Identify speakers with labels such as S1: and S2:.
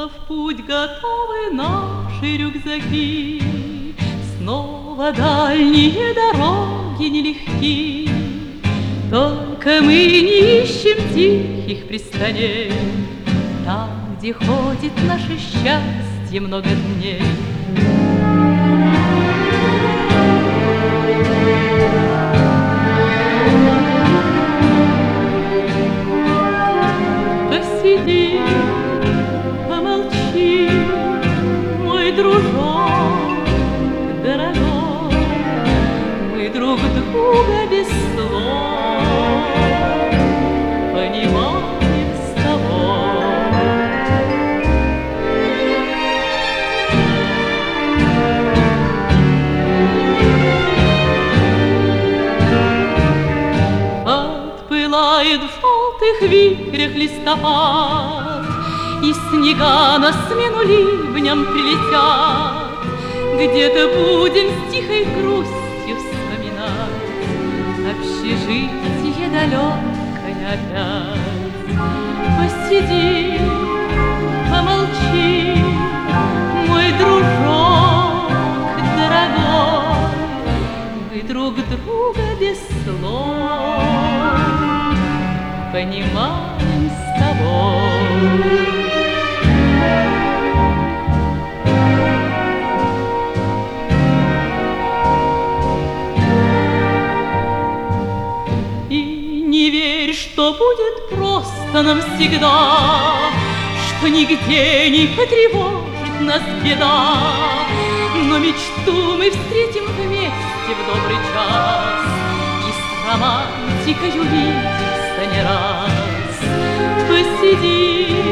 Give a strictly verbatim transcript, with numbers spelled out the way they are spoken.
S1: Снова в путь готовы наши рюкзаки, снова дальние дороги нелегки. Только мы не ищем тихих пристаней, там, где ходит наше счастье много дней. Посиди, помолчи, мой дружок дорогой, мы друг друга без слов понимаем с тобой. Отпылает в желтых вихрях листопад, и снега на смену ливням прилетят. Где-то будем с тихой грустью вспоминать общежитие далекое опять. Посиди, помолчи, мой дружок дорогой, мы друг друга без слов понимаем с тобой. Что будет просто навсегда, что нигде не потревожит нас беда. Но мечту мы встретим вместе в добрый час и с романтикой увидимся не раз. Посиди,